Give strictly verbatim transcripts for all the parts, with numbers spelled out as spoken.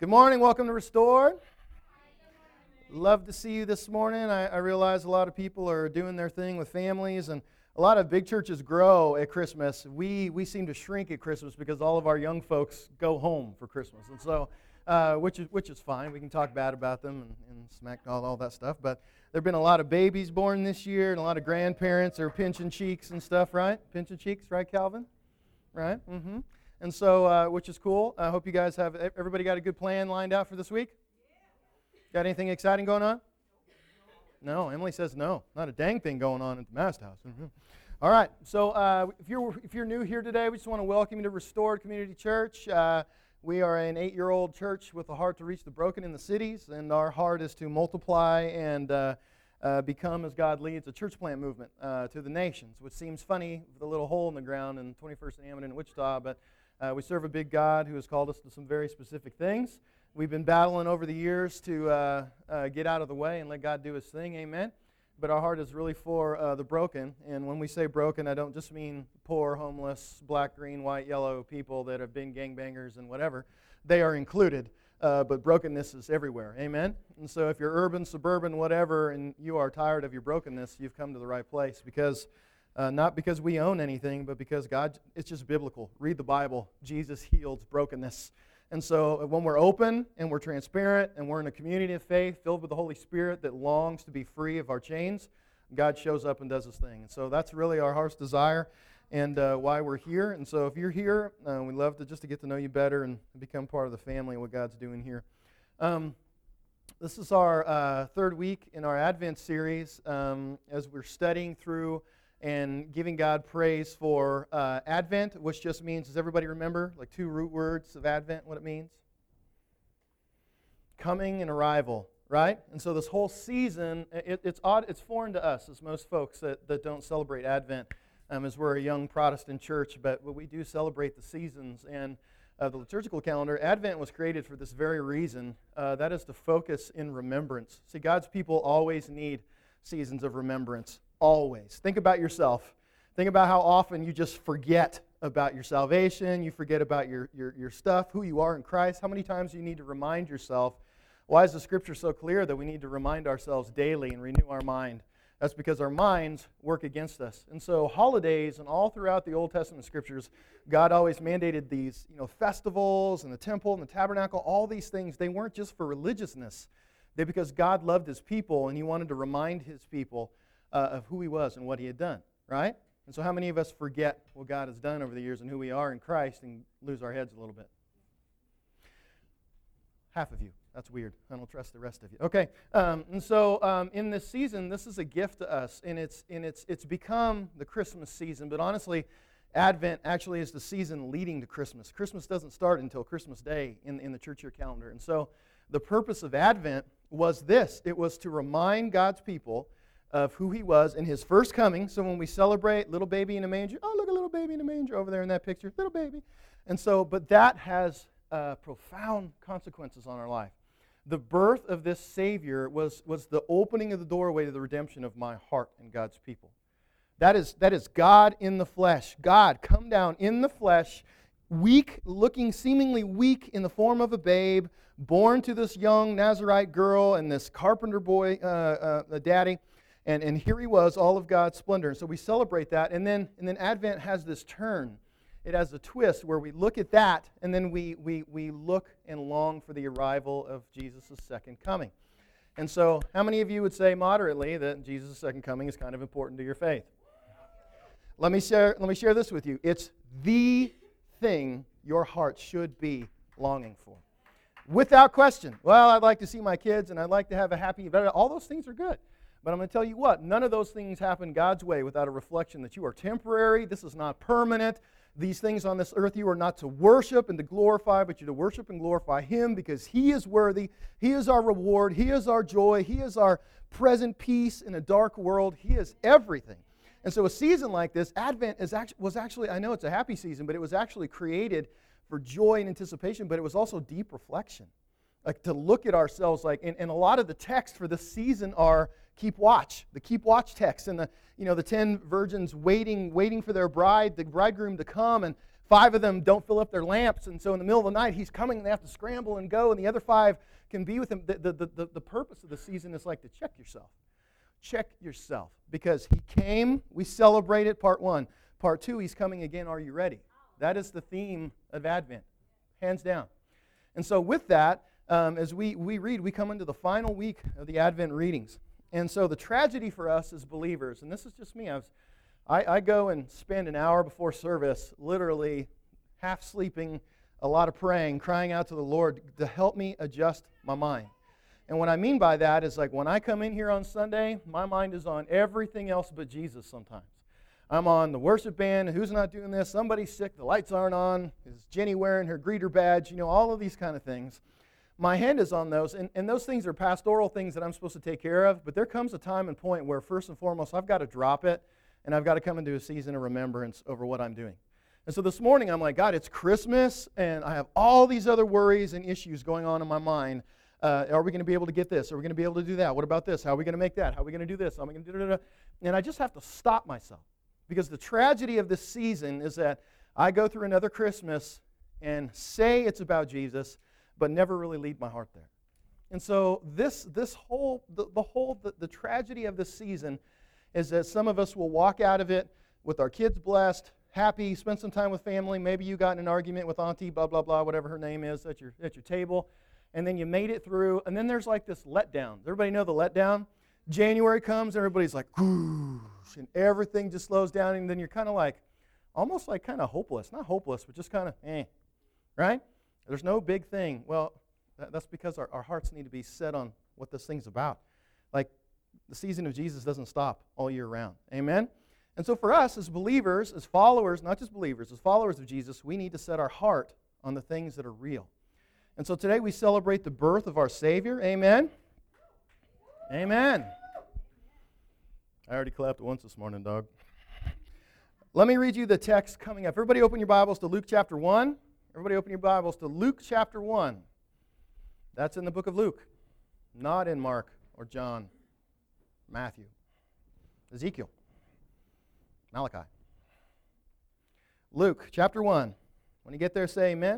Good morning. Welcome to Restored. Love to see you this morning. I, I realize a lot of people are doing their thing with families, and a lot of big churches grow at Christmas. We we seem to shrink at Christmas because all of our young folks go home for Christmas, and so uh, which is which is fine. We can talk bad about them and, and smack all all that stuff. But there've been a lot of babies born this year, and a lot of grandparents are pinching cheeks and stuff, right? Pinching cheeks, right, Calvin? Right. Mm-hmm. And so, uh, which is cool. I hope you guys have, everybody got a good plan lined out for this week? Got anything exciting going on? No, Emily says no. Not a dang thing going on at the Mast House. Mm-hmm. All right, so uh, if you're if you're new here today, we just want to welcome you to Restored Community Church. Uh, we are an eight-year-old church with a heart to reach the broken in the cities, and our heart is to multiply and uh, uh, become, as God leads, a church plant movement uh, to the nations, which seems funny with a little hole in the ground in twenty-first and Ammonite in Wichita, but Uh, we serve a big God who has called us to some very specific things. We've been battling over the years to uh, uh, get out of the way and let God do His thing, amen? But our heart is really for uh, the broken, and when we say broken, I don't just mean poor, homeless, black, green, white, yellow people that have been gangbangers and whatever. They are included, uh, but brokenness is everywhere, amen? And so if you're urban, suburban, whatever, and you are tired of your brokenness, you've come to the right place, because Uh, not because we own anything, but because God, it's just biblical. Read the Bible. Jesus heals brokenness. And so when we're open and we're transparent and we're in a community of faith filled with the Holy Spirit that longs to be free of our chains, God shows up and does His thing. And so that's really our heart's desire and uh, why we're here. And so if you're here, uh, we'd love to just to get to know you better and become part of the family and what God's doing here. Um, this is our uh, third week in our Advent series um, as we're studying through and giving God praise for uh, Advent, which just means, does everybody remember, like two root words of Advent, what it means? Coming and arrival, right? And so this whole season, it, it's odd, it's foreign to us, as most folks that, that don't celebrate Advent, um, as we're a young Protestant church, but we do celebrate the seasons. And uh, the liturgical calendar, Advent was created for this very reason. Uh, that is to focus in remembrance. See, God's people always need seasons of remembrance. Always. Think about yourself. Think about how often you just forget about your salvation, you forget about your, your, your stuff, who you are in Christ. How many times do you need to remind yourself? Why is the Scripture so clear that we need to remind ourselves daily and renew our mind? That's because our minds work against us. And so holidays and all throughout the Old Testament Scriptures, God always mandated these, you know, festivals and the temple and the tabernacle, all these things. They weren't just for religiousness. They're because God loved His people and He wanted to remind His people Uh, of who He was and what He had done, right? And so how many of us forget what God has done over the years and who we are in Christ and lose our heads a little bit? Half of you. That's weird. I don't trust the rest of you. Okay, um, and so um, in this season, this is a gift to us, and it's and it's it's become the Christmas season. But honestly, Advent actually is the season leading to Christmas. Christmas doesn't start until Christmas Day in in the church year calendar, and so the purpose of Advent was this: it was to remind God's people of who He was in His first coming. So when we celebrate little baby in a manger, oh, look, a little baby in a manger over there in that picture, little baby. And so, but that has uh, profound consequences on our life. The birth of this Savior was, was the opening of the doorway to the redemption of my heart and God's people. That is, that is God in the flesh. God come down in the flesh, weak, looking seemingly weak in the form of a babe, born to this young Nazarite girl and this carpenter boy uh, uh, daddy. And, and here He was, all of God's splendor. And so we celebrate that. And then and then Advent has this turn. It has a twist where we look at that, and then we we we look and long for the arrival of Jesus' second coming. And so how many of you would say moderately that Jesus' second coming is kind of important to your faith? Let me share, let me share this with you. It's the thing your heart should be longing for. Without question. Well, I'd like to see my kids, and I'd like to have a happy, all those things are good. But I'm going to tell you what, none of those things happen God's way without a reflection that you are temporary, this is not permanent, these things on this earth you are not to worship and to glorify, but you're to worship and glorify Him because He is worthy, He is our reward, He is our joy, He is our present peace in a dark world, He is everything. And so a season like this, Advent is actually, was actually, I know it's a happy season, but it was actually created for joy and anticipation, but it was also deep reflection. Like to look at ourselves like, and, and a lot of the text for this season are keep watch, the keep watch text, and the you know the ten virgins waiting, waiting for their bride, the bridegroom to come, and five of them don't fill up their lamps, and so in the middle of the night, he's coming, and they have to scramble and go, and the other five can be with him. The, the, the, the purpose of the season is like to check yourself. Check yourself. Because he came, we celebrate it, part one. Part two, he's coming again, are you ready? That is the theme of Advent, hands down. And so with that, um, as we, we read, we come into the final week of the Advent readings. And so the tragedy for us as believers, and this is just me, I, was, I, I go and spend an hour before service literally half sleeping, a lot of praying, crying out to the Lord to help me adjust my mind. And what I mean by that is like when I come in here on Sunday, my mind is on everything else but Jesus sometimes. I'm on the worship band, who's not doing this? Somebody's sick, the lights aren't on. Is Jenny wearing her greeter badge? You know, all of these kind of things. My hand is on those, and, and those things are pastoral things that I'm supposed to take care of, but there comes a time and point where first and foremost I've got to drop it, and I've got to come into a season of remembrance over what I'm doing. And so this morning I'm like, God, it's Christmas, and I have all these other worries and issues going on in my mind. Uh, are we going to be able to get this? Are we going to be able to do that? What about this? How are we going to make that? How are we going to do this? How are we going to do that? And I just have to stop myself. Because the tragedy of this season is that I go through another Christmas and say it's about Jesus, but never really lead my heart there. And so this this whole the, the whole the, the tragedy of this season is that some of us will walk out of it with our kids blessed, happy, spend some time with family. Maybe you got in an argument with Auntie, blah blah blah, whatever her name is, at your at your table, and then you made it through. And then there's like this letdown. Does everybody know the letdown? January comes, everybody's like, whoosh, and everything just slows down, and then you're kind of like, almost like kind of hopeless. Not hopeless, but just kind of, eh, right? There's no big thing. Well, that, that's because our, our hearts need to be set on what this thing's about. Like, the season of Jesus doesn't stop all year round. Amen? And so for us, as believers, as followers, not just believers, as followers of Jesus, we need to set our heart on the things that are real. And so today we celebrate the birth of our Savior. Amen? Amen. I already clapped once this morning, dog. Let me read you the text coming up. Everybody open your Bibles to Luke chapter one. Everybody open your Bibles to Luke chapter one. That's in the book of Luke, not in Mark or John, Matthew, Ezekiel, Malachi. Luke chapter one. When you get there, say amen.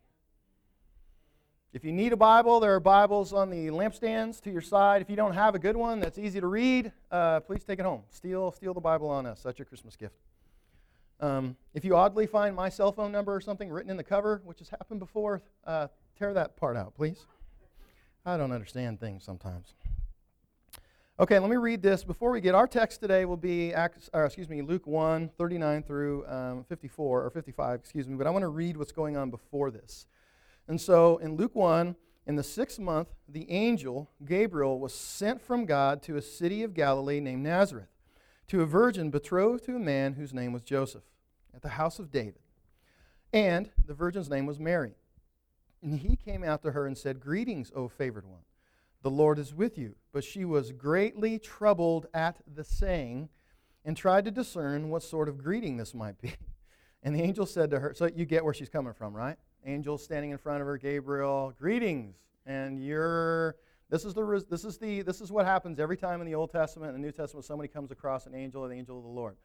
If you need a Bible, there are Bibles on the lampstands to your side. If you don't have a good one that's easy to read, uh, please take it home. Steal, steal the Bible on us. That's your Christmas gift. Um, if you oddly find my cell phone number or something written in the cover, which has happened before, uh, tear that part out, please. I don't understand things sometimes. Okay, let me read this. Before we get, our text today will be, Acts, or excuse me, Luke one, thirty-nine through um, fifty-four, or fifty-five, excuse me, but I want to read what's going on before this. And so in Luke one, in the sixth month, the angel Gabriel was sent from God to a city of Galilee named Nazareth, to a virgin betrothed to a man whose name was Joseph, at the house of David. And the virgin's name was Mary. And he came out to her and said, "Greetings, O favored one. The Lord is with you." But she was greatly troubled at the saying and tried to discern what sort of greeting this might be. And the angel said to her, so you get where she's coming from, right? Angel standing in front of her, Gabriel, "Greetings." And you're this is the this is the this is what happens every time in the Old Testament and the New Testament somebody comes across an angel or the angel of the Lord.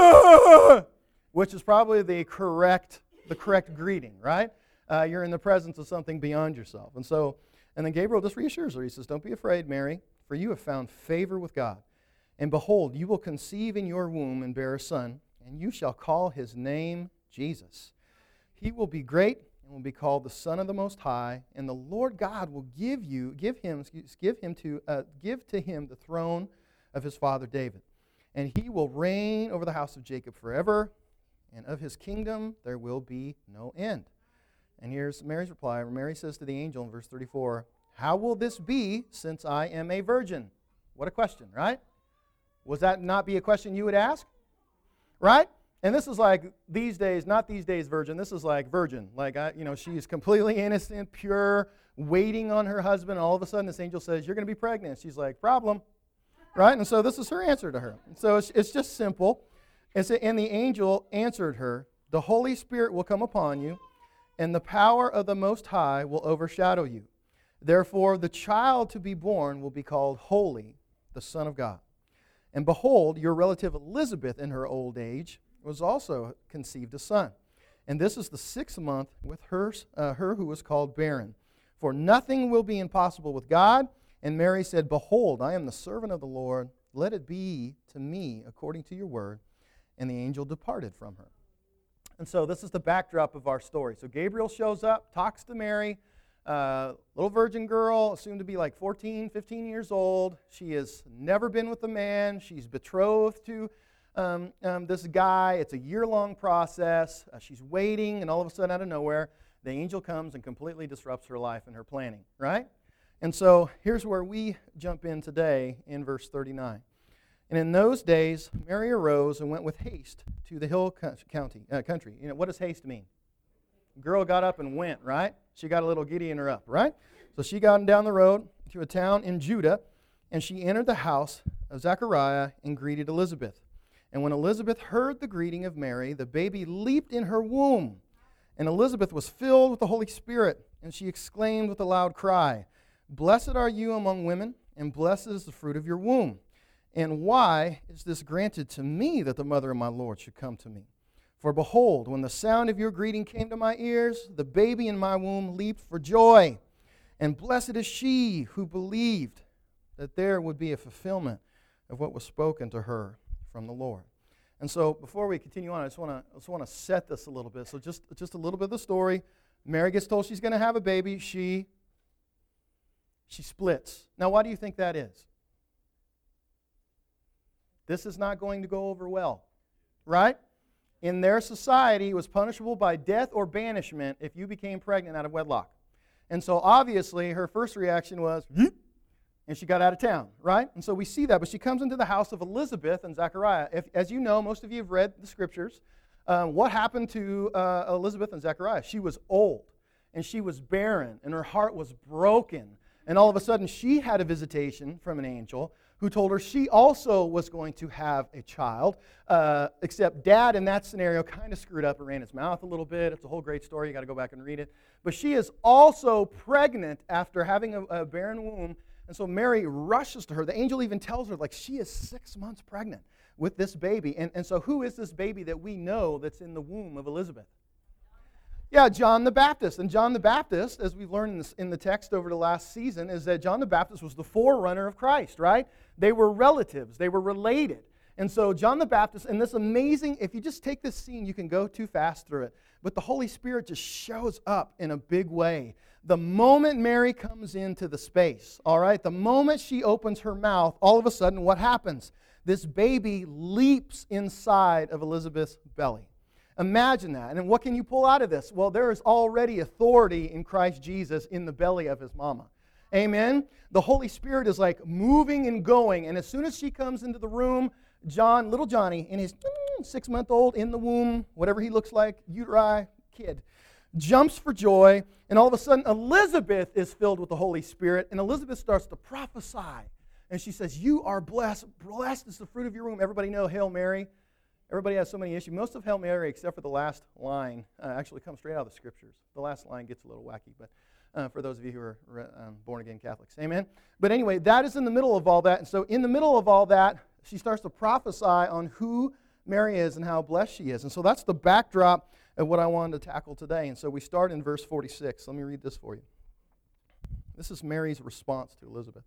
Which is probably the correct the correct greeting, right? Uh, you're in the presence of something beyond yourself. And so and then Gabriel just reassures her. He says, "Don't be afraid, Mary, for you have found favor with God. And behold, you will conceive in your womb and bear a son, and you shall call his name Jesus. He will be great and will be called the Son of the Most High, and the Lord God will give you, give him, excuse, give him to, uh, give to him the throne of his father David, and he will reign over the house of Jacob forever, and of his kingdom there will be no end." And here's Mary's reply. Mary says to the angel in verse thirty-four, "How will this be, since I am a virgin?" What a question, right? Was that not be a question you would ask? Right? And this is like these days, not these days virgin, this is like virgin. Like, I, you know, she's completely innocent, pure, waiting on her husband, and all of a sudden this angel says, "You're going to be pregnant." She's like, "Problem." Right? And so this is her answer to her. So it's, it's just simple. It's, and the angel answered her, "The Holy Spirit will come upon you, and the power of the Most High will overshadow you. Therefore, the child to be born will be called Holy, the Son of God. And behold, your relative Elizabeth in her old age was also conceived a son. And this is the sixth month with her, uh, her who was called barren. For nothing will be impossible with God. And Mary said, Behold, I am the servant of the Lord. Let it be to me according to your word. And the angel departed from her. And so this is the backdrop of our story. So Gabriel shows up, talks to Mary, uh, little virgin girl, assumed to be like fourteen, fifteen years old. She has never been with a man. She's betrothed to um, um, this guy. It's a year-long process. Uh, she's waiting, and all of a sudden, out of nowhere, the angel comes and completely disrupts her life and her planning, right? And so here's where we jump in today in verse thirty-nine. And in those days, Mary arose and went with haste to the hill county, uh, country. You know, what does haste mean? Girl got up and went, right? She got a little giddy in her up, right? So she got down the road to a town in Judah, and she entered the house of Zechariah and greeted Elizabeth. And when Elizabeth heard the greeting of Mary, the baby leaped in her womb. And Elizabeth was filled with the Holy Spirit, and she exclaimed with a loud cry, Blessed are you among women, and blessed is the fruit of your womb. And why is this granted to me that the mother of my Lord should come to me? For behold, when the sound of your greeting came to my ears, the baby in my womb leaped for joy. And blessed is she who believed that there would be a fulfillment of what was spoken to her from the Lord. And so before we continue on, I just want to I just want to set this a little bit. So just, just a little bit of the story. Mary gets told she's going to have a baby. She, she splits. Now, why do you think that is? This is not going to go over well, right? In their society, it was punishable by death or banishment if you became pregnant out of wedlock. And so obviously, her first reaction was, and she got out of town, right? And so we see that. But she comes into the house of Elizabeth and Zechariah. If, as you know, most of you have read the scriptures. Um, what happened to uh, Elizabeth and Zechariah? She was old, and she was barren, and her heart was broken. And all of a sudden, she had a visitation from an angel who told her she also was going to have a child, uh, except Dad in that scenario kind of screwed up and ran his mouth a little bit. It's a whole great story. You got to go back and read it. But she is also pregnant after having a, a barren womb. And so Mary rushes to her. The angel even tells her, like, she is six months pregnant with this baby. And, and so who is this baby that we know that's in the womb of Elizabeth? Yeah, John the Baptist. And John the Baptist, as we've learned in, this, in the text over the last season, is that John the Baptist was the forerunner of Christ, right? They were relatives. They were related. And so John the Baptist, and this amazing, if you just take this scene, you can go too fast through it. But the Holy Spirit just shows up in a big way. The moment Mary comes into the space, all right, the moment she opens her mouth, all of a sudden what happens? This baby leaps inside of Elizabeth's belly. Imagine that. And what can you pull out of this? Well, there is already authority in Christ Jesus in the belly of his mama. Amen? The Holy Spirit is like moving and going. And as soon as she comes into the room, John, little Johnny, in his six-month-old in the womb, whatever he looks like, uteri, kid, jumps for joy. And all of a sudden, Elizabeth is filled with the Holy Spirit. And Elizabeth starts to prophesy. And she says, you are blessed. Blessed is the fruit of your womb. Everybody know Hail Mary. Everybody has so many issues. Most of Hail Mary, except for the last line, uh, actually comes straight out of the Scriptures. The last line gets a little wacky, but uh, for those of you who are um, born-again Catholics. Amen? But anyway, that is in the middle of all that. And so in the middle of all that, she starts to prophesy on who Mary is and how blessed she is. And so that's the backdrop of what I wanted to tackle today. And so we start in verse forty-six. Let me read this for you. This is Mary's response to Elizabeth.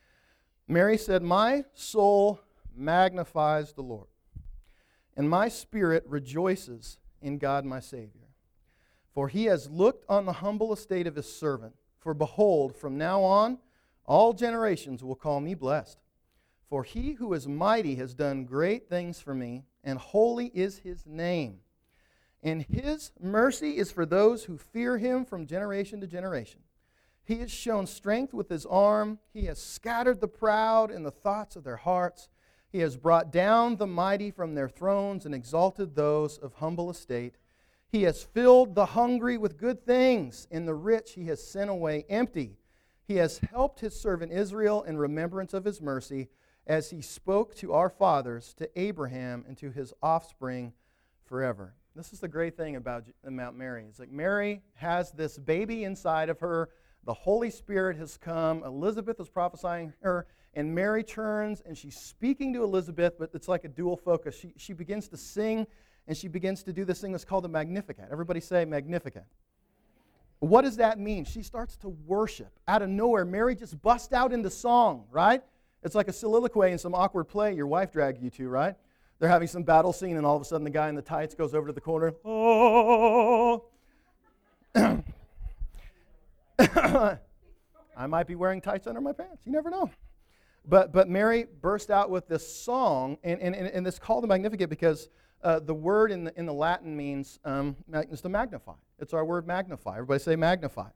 Mary said, my soul magnifies the Lord, and my spirit rejoices in God my Savior. For he has looked on the humble estate of his servant. For behold, from now on, all generations will call me blessed. For he who is mighty has done great things for me, and holy is his name. And his mercy is for those who fear him from generation to generation. He has shown strength with his arm. He has scattered the proud in the thoughts of their hearts. He has brought down the mighty from their thrones and exalted those of humble estate. He has filled the hungry with good things, and the rich he has sent away empty. He has helped his servant Israel in remembrance of his mercy, as he spoke to our fathers, to Abraham, and to his offspring forever. This is the great thing about Mount Mary. It's like Mary has this baby inside of her. The Holy Spirit has come. Elizabeth is prophesying her. And Mary turns and she's speaking to Elizabeth, but it's like a dual focus. She, she begins to sing and she begins to do this thing that's called the Magnificat. Everybody say Magnificat. What does that mean? She starts to worship. Out of nowhere, Mary just busts out into song, right? It's like a soliloquy in some awkward play your wife dragged you to, right? They're having some battle scene, and all of a sudden the guy in the tights goes over to the corner. Oh. I might be wearing tights under my pants. You never know. But but Mary burst out with this song, and, and, and it's called the Magnificat because uh, the word in the, in the Latin means um, is to magnify. It's our word magnify. Everybody say magnify.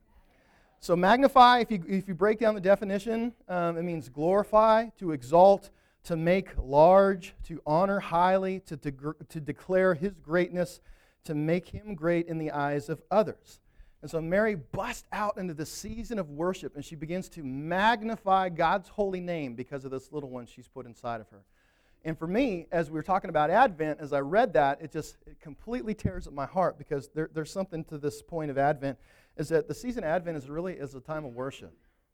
So magnify, if you, if you break down the definition, um, it means glorify, to exalt, to make large, to honor highly, to, de- to declare His greatness, to make Him great in the eyes of others. And so Mary busts out into the season of worship, and she begins to magnify God's holy name because of this little one she's put inside of her. And for me, as we were talking about Advent, as I read that, it just it completely tears at my heart because there, there's something to this point of Advent, is that the season of Advent is really is a time of worship.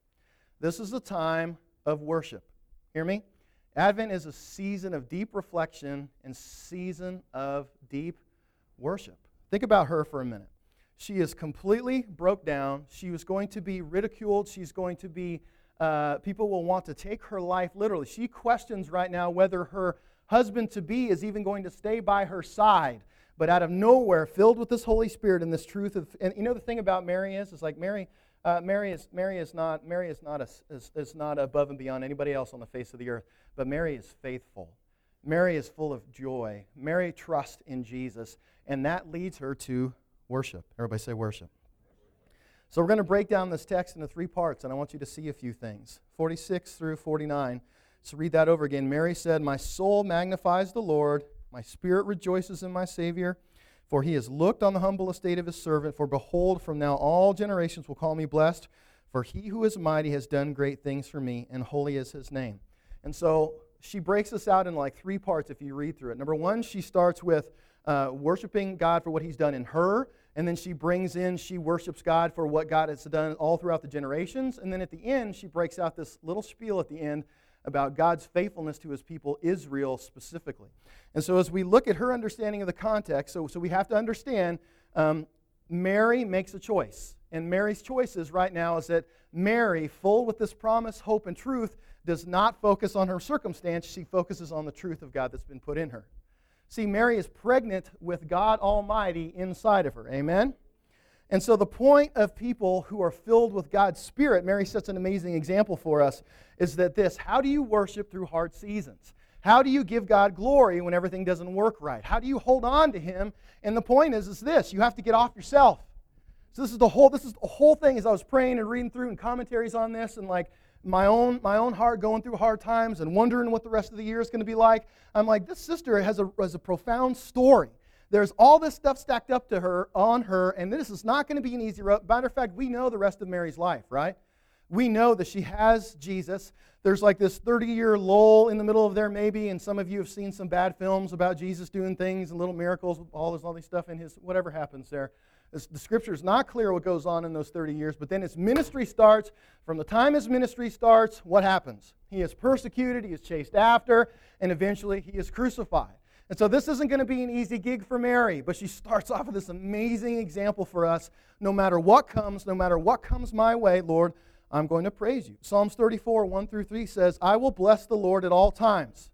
This is a time of worship. Hear me? Advent is a season of deep reflection and season of deep worship. Think about her for a minute. She is completely broke down. She was going to be ridiculed. She's going to be, uh, people will want to take her life literally. She questions right now whether her husband-to-be is even going to stay by her side. But out of nowhere, filled with this Holy Spirit and this truth of, and you know the thing about Mary is, is like Mary, uh, Mary is Mary is not Mary is not a, is, is not above and beyond anybody else on the face of the earth. But Mary is faithful. Mary is full of joy. Mary trusts in Jesus, and that leads her to worship. Everybody say worship. So we're going to break down this text into three parts, and I want you to see a few things. forty-six through forty-nine. So read that over again. Mary said, "My soul magnifies the Lord. My spirit rejoices in my Savior, for He has looked on the humble estate of His servant. For behold, from now all generations will call me blessed. For He who is mighty has done great things for me, and holy is His name." And so she breaks this out in like three parts if you read through it. Number one, she starts with uh, worshiping God for what He's done in her. And then she brings in, she worships God for what God has done all throughout the generations. And then at the end, she breaks out this little spiel at the end about God's faithfulness to His people, Israel specifically. And so as we look at her understanding of the context, so, so we have to understand um, Mary makes a choice. And Mary's choices right now is that Mary, full with this promise, hope, and truth, does not focus on her circumstance. She focuses on the truth of God that's been put in her. See, Mary is pregnant with God Almighty inside of her. Amen? And so the point of people who are filled with God's Spirit, Mary sets an amazing example for us, is that this: how do you worship through hard seasons? How do you give God glory when everything doesn't work right? How do you hold on to Him? And the point is, is this: you have to get off yourself. So this is the whole, this is the whole thing as I was praying and reading through and commentaries on this, and like my own my own heart going through hard times and wondering what the rest of the year is going to be like. I'm like, this sister has a, has a profound story. There's all this stuff stacked up to her, on her, and this is not going to be an easy road. Matter of fact, we know the rest of Mary's life, right? We know that she has Jesus. There's like this thirty-year lull in the middle of there maybe, and some of you have seen some bad films about Jesus doing things and little miracles, all this, all these stuff in His, whatever happens there. The Scripture is not clear what goes on in those thirty years, but then His ministry starts. From the time His ministry starts, what happens? He is persecuted, He is chased after, and eventually He is crucified. And so this isn't going to be an easy gig for Mary, but she starts off with this amazing example for us. No matter what comes, no matter what comes my way, Lord, I'm going to praise You. Psalms thirty-four, one through three says, "I will bless the Lord at all times."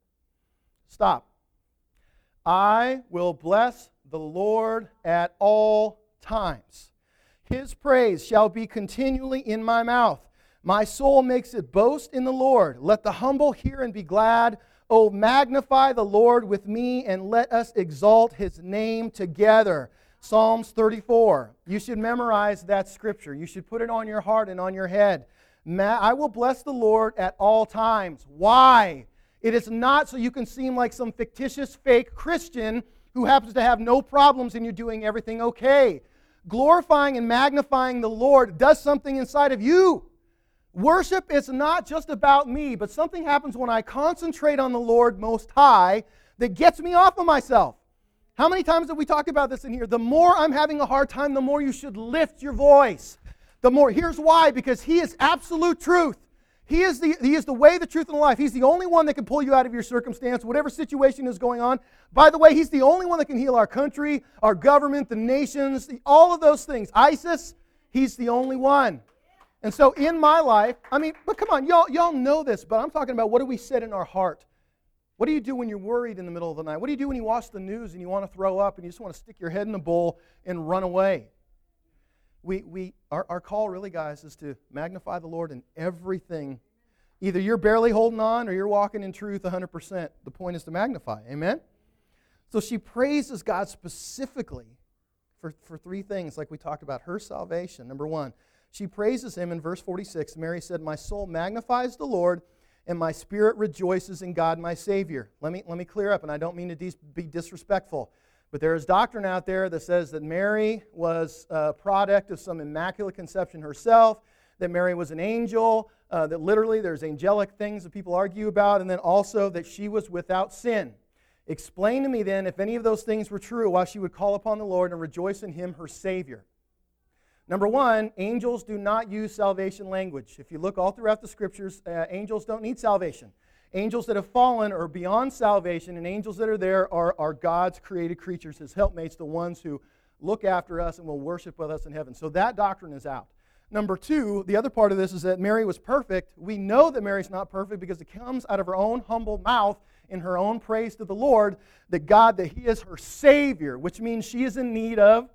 Stop. I will bless the Lord at all times. His praise shall be continually in my mouth. My soul makes it boast in the Lord. Let the humble hear and be glad. Oh, magnify the Lord with me, and let us exalt His name together. Psalms thirty-four. You should memorize that scripture. You should put it on your heart and on your head. I will bless the Lord at all times. Why? It is not so you can seem like some fictitious fake Christian who happens to have no problems and you're doing everything okay. Glorifying and magnifying the Lord does something inside of you. Worship is not just about me, but something happens when I concentrate on the Lord Most High that gets me off of myself. How many times have we talked about this in here? The more I'm having a hard time, the more you should lift your voice. The more, here's why, because He is absolute truth. He is, the, he is the way, the truth, and the life. He's the only one that can pull you out of your circumstance, whatever situation is going on. By the way, He's the only one that can heal our country, our government, the nations, the, all of those things. ISIS, He's the only one. And so in my life, I mean, but come on, y'all, y'all know this, but I'm talking about what do we set in our heart? What do you do when you're worried in the middle of the night? What do you do when you watch the news and you want to throw up and you just want to stick your head in a bowl and run away? We, we, our, our call really, guys, is to magnify the Lord in everything. Either you're barely holding on or you're walking in truth one hundred percent. The point is to magnify. Amen? So she praises God specifically for, for three things like we talked about. Her salvation, number one. She praises Him in verse forty-six. Mary said, "My soul magnifies the Lord, and my spirit rejoices in God my Savior." Let me, let me clear up, and I don't mean to dis- be disrespectful. But there is doctrine out there that says that Mary was a product of some immaculate conception herself, that Mary was an angel, uh, that literally there's angelic things that people argue about, and then also that she was without sin. Explain to me then if any of those things were true, why she would call upon the Lord and rejoice in Him, her Savior. Number one, angels do not use salvation language. If you look all throughout the Scriptures, uh, angels don't need salvation. Angels that have fallen are beyond salvation, and angels that are there are, are God's created creatures, His helpmates, the ones who look after us and will worship with us in heaven. So that doctrine is out. Number two, the other part of this is that Mary was perfect. We know that Mary's not perfect because it comes out of her own humble mouth in her own praise to the Lord, that God, that He is her Savior, which means she is in need of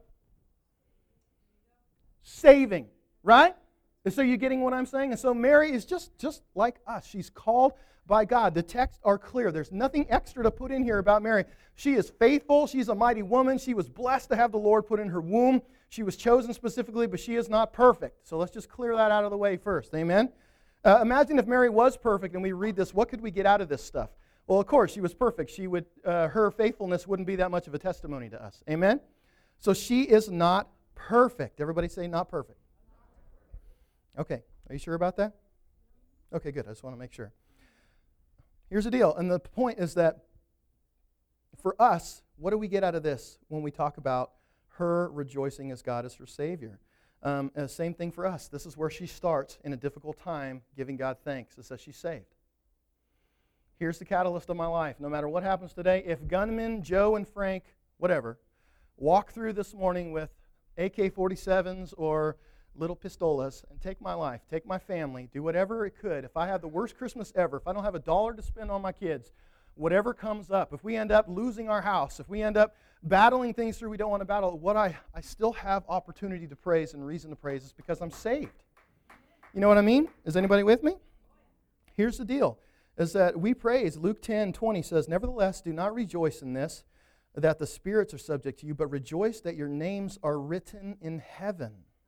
saving, right? And so you're getting what I'm saying? And so Mary is just, just like us. She's called by God. The texts are clear. There's nothing extra to put in here about Mary. She is faithful. She's a mighty woman. She was blessed to have the Lord put in her womb. She was chosen specifically, but she is not perfect. So let's just clear that out of the way first. Amen? Uh, imagine if Mary was perfect and we read this. What could we get out of this stuff? Well, of course, she was perfect. She would, uh, her faithfulness wouldn't be that much of a testimony to us. Amen? So she is not perfect. Everybody say not perfect. Okay. Are you sure about that? Okay, good. I just want to make sure. Here's the deal. And the point is that for us, what do we get out of this when we talk about her rejoicing as God as her Savior? Um, and the same thing for us. This is where she starts in a difficult time giving God thanks. It says she's saved. Here's the catalyst of my life. No matter what happens today, if gunmen Joe and Frank, whatever, walk through this morning with A K forty-sevens or little pistolas and take my life, take my family, do whatever it could. If I have the worst Christmas ever, if I don't have a dollar to spend on my kids, whatever comes up, if we end up losing our house, if we end up battling things through we don't want to battle, what I, I still have opportunity to praise and reason to praise is because I'm saved. You know what I mean? Is anybody with me? Here's the deal, is that we praise. Luke ten twenty says, "Nevertheless, do not rejoice in this, that the spirits are subject to you, but rejoice that your names are written in heaven."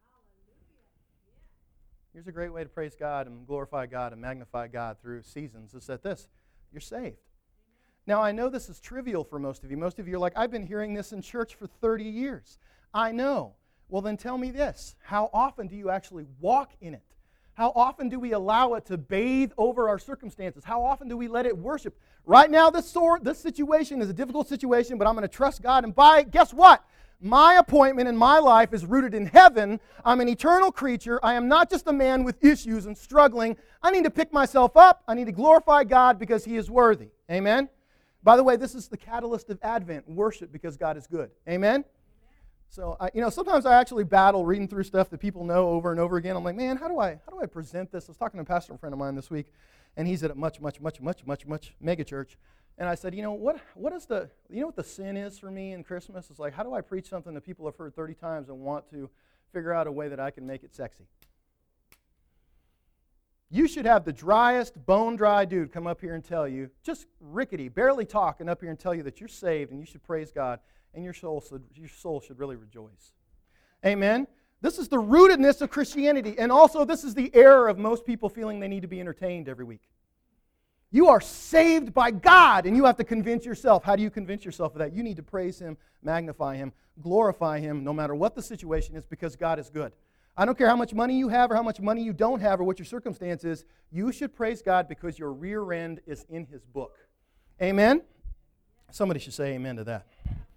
Here's a great way to praise God and glorify God and magnify God through seasons, is that this, you're saved. Now, I know this is trivial for most of you. Most of you are like, I've been hearing this in church for thirty years. I know. Well, then tell me this. How often do you actually walk in it? How often do we allow it to bathe over our circumstances? How often do we let it worship? Right now, this sort, this situation is a difficult situation, but I'm going to trust God. And by, guess what? My appointment in my life is rooted in heaven. I'm an eternal creature. I am not just a man with issues and struggling. I need to pick myself up. I need to glorify God because He is worthy. Amen? By the way, this is the catalyst of Advent, worship because God is good. Amen? So, I, you know, sometimes I actually battle reading through stuff that people know over and over again. I'm like, man, how do I how do I present this? I was talking to a pastor friend of mine this week, and he's at a much, much, much, much, much, much mega church. And I said, you know, what what is the, you know what the sin is for me in Christmas? It's like, how do I preach something that people have heard thirty times and want to figure out a way that I can make it sexy? You should have the driest, bone-dry dude come up here and tell you, just rickety, barely talking up here and tell you that you're saved and you should praise God and your soul should, your soul should really rejoice. Amen? This is the rootedness of Christianity, and also this is the error of most people feeling they need to be entertained every week. You are saved by God, and you have to convince yourself. How do you convince yourself of that? You need to praise Him, magnify Him, glorify Him, no matter what the situation is, because God is good. I don't care how much money you have or how much money you don't have or what your circumstance is. You should praise God because your rear end is in His book. Amen? Somebody should say amen to that.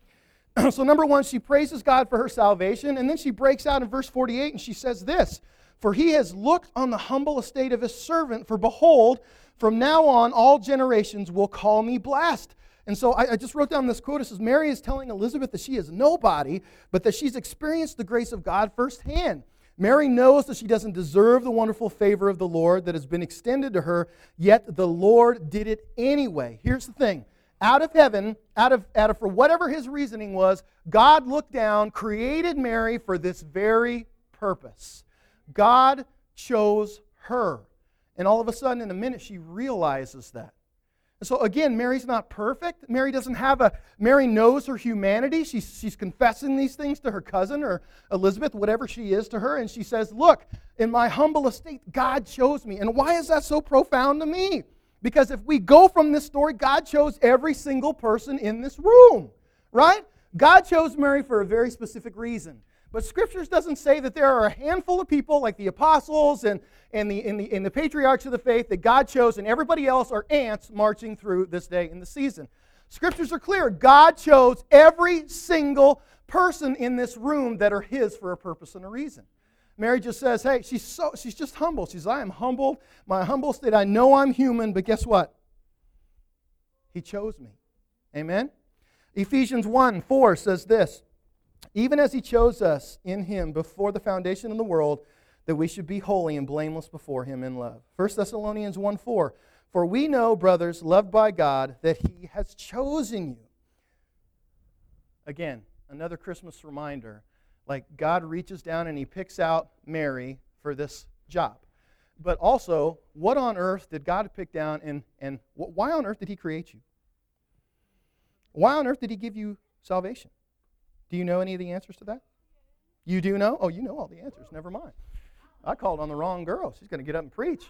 So number one, she praises God for her salvation, and then she breaks out in verse forty-eight, and she says this, For he has looked on the humble estate of his servant. For behold, from now on all generations will call me blessed. And so I, I just wrote down this quote. It says, Mary is telling Elizabeth that she is nobody, but that she's experienced the grace of God firsthand. Mary knows that she doesn't deserve the wonderful favor of the Lord that has been extended to her, yet the Lord did it anyway. Here's the thing. Out of heaven, out of, out of for whatever his reasoning was, God looked down, created Mary for this very purpose. God chose her. And all of a sudden, in a minute, she realizes that. And so again, Mary's not perfect. Mary doesn't have a, Mary knows her humanity. She's, she's confessing these things to her cousin or Elizabeth, whatever she is to her. And she says, look, in my humble estate, God chose me. And why is that so profound to me? Because if we go from this story, God chose every single person in this room, right? God chose Mary for a very specific reason. But Scriptures doesn't say that there are a handful of people like the apostles and, and, the, and, the, and the patriarchs of the faith that God chose and everybody else are ants marching through this day in the season. Scriptures are clear. God chose every single person in this room that are His for a purpose and a reason. Mary just says, hey, she's so she's just humble. She says, I am humbled. My humble state, I know I'm human, but guess what? He chose me. Amen? Ephesians one four says this, even as He chose us in Him before the foundation of the world, that we should be holy and blameless before Him in love. First Thessalonians one four, for we know, brothers, loved by God, that He has chosen you. Again, another Christmas reminder, like God reaches down and He picks out Mary for this job. But also, what on earth did God pick down and, and why on earth did He create you? Why on earth did He give you salvation? Do you know any of the answers to that? You do know? Oh, you know all the answers. Never mind. I called on the wrong girl. She's going to get up and preach.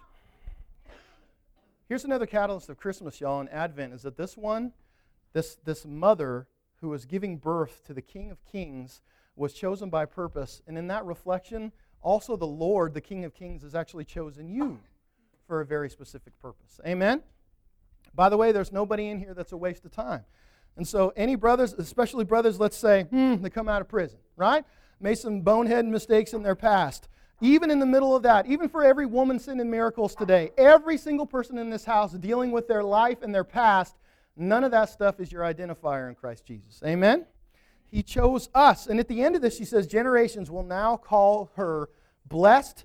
Here's another catalyst of Christmas, y'all, and Advent, is that this one, this, this mother who was giving birth to the King of Kings was chosen by purpose. And in that reflection, also the Lord, the King of Kings, has actually chosen you for a very specific purpose. Amen? By the way, there's nobody in here that's a waste of time. And so any brothers, especially brothers, let's say, hmm, they come out of prison, right? Made some bonehead mistakes in their past. Even in the middle of that, even for every woman sin in miracles today, every single person in this house dealing with their life and their past, none of that stuff is your identifier in Christ Jesus. Amen? He chose us. And at the end of this, she says, generations will now call her blessed.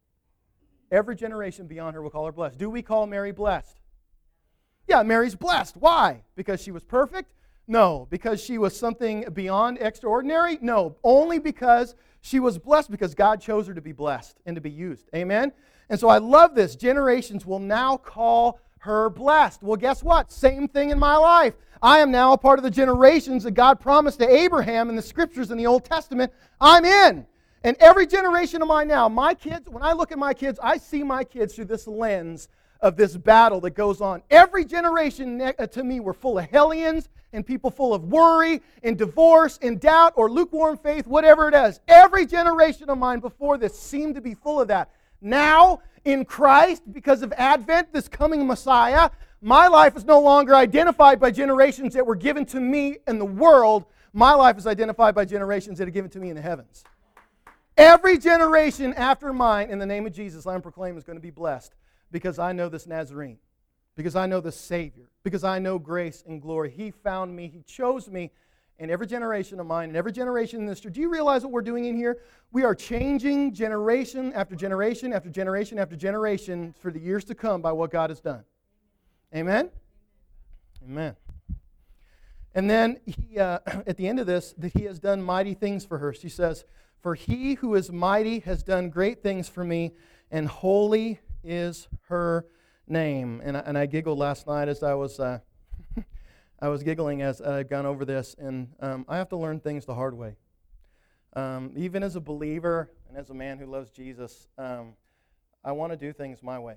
Every generation beyond her will call her blessed. Do we call Mary blessed? Yeah, Mary's blessed. Why? Because she was perfect? No. Because she was something beyond extraordinary? No. Only because she was blessed, because God chose her to be blessed and to be used. Amen? And so I love this. Generations will now call her blessed. Well, guess what? Same thing in my life. I am now a part of the generations that God promised to Abraham in the Scriptures in the Old Testament. I'm in. And every generation of mine now, my kids, when I look at my kids, I see my kids through this lens of this battle that goes on. Every generation to me were full of hellions and people full of worry and divorce and doubt or lukewarm faith, whatever it is. Every generation of mine before this seemed to be full of that. Now, in Christ, because of Advent, this coming Messiah, my life is no longer identified by generations that were given to me in the world. My life is identified by generations that are given to me in the heavens. Every generation after mine, in the name of Jesus, I am proclaimed is going to be blessed. Because I know this Nazarene. Because I know the Savior. Because I know grace and glory. He found me. He chose me. And every generation of mine and every generation in this church. Do you realize what we're doing in here? We are changing generation after generation after generation after generation for the years to come by what God has done. Amen? Amen. And then he, uh, at the end of this, that He has done mighty things for her. She says, for He who is mighty has done great things for me, and holy is her name. And I, and I giggled last night as I was uh, I was giggling as I'd gone over this, and um, I have to learn things the hard way. Um, even as a believer and as a man who loves Jesus, um, I want to do things my way.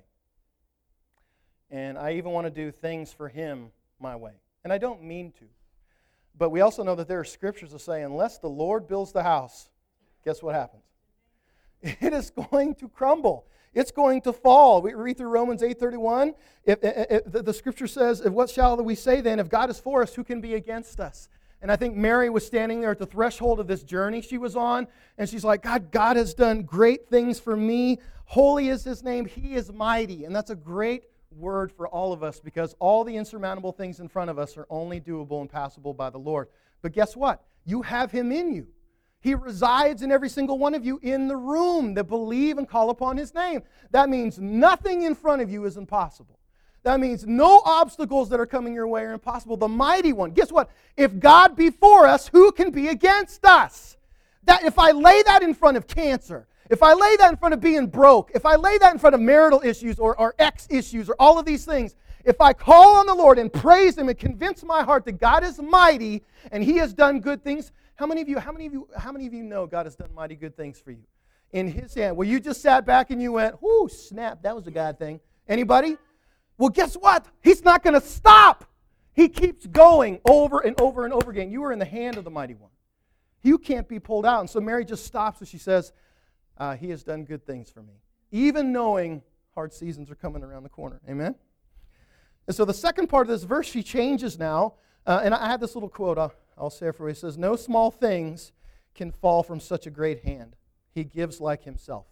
And I even want to do things for Him my way. And I don't mean to. But we also know that there are scriptures that say, unless the Lord builds the house, guess what happens? It is going to crumble. It's going to fall. We read through Romans eight thirty-one. If, if, if the, the scripture says, "If what shall we say then? If God is for us, who can be against us?" And I think Mary was standing there at the threshold of this journey she was on. And she's like, God, God has done great things for me. Holy is his name. He is mighty. And that's a great word for all of us because all the insurmountable things in front of us are only doable and passable by the Lord. But guess what? You have him in you. He resides in every single one of you in the room that believe and call upon his name. That means nothing in front of you is impossible. That means no obstacles that are coming your way are impossible. The mighty one. Guess what? If God be for us, who can be against us? That if I lay that in front of cancer, if I lay that in front of being broke, if I lay that in front of marital issues or, or ex issues or all of these things, if I call on the Lord and praise him and convince my heart that God is mighty and he has done good things, how many of you, how many of you, how many of you know God has done mighty good things for you? In his hand. Well, you just sat back and you went, whoo, snap, that was a God thing. Anybody? Well, guess what? He's not going to stop. He keeps going over and over and over again. You are in the hand of the mighty one. You can't be pulled out. And so Mary just stops and she says, uh, he has done good things for me. Even knowing hard seasons are coming around the corner. Amen? And so the second part of this verse, she changes now. Uh, and I had this little quote, I'll, I'll say it for you. It says, no small things can fall from such a great hand. He gives like himself.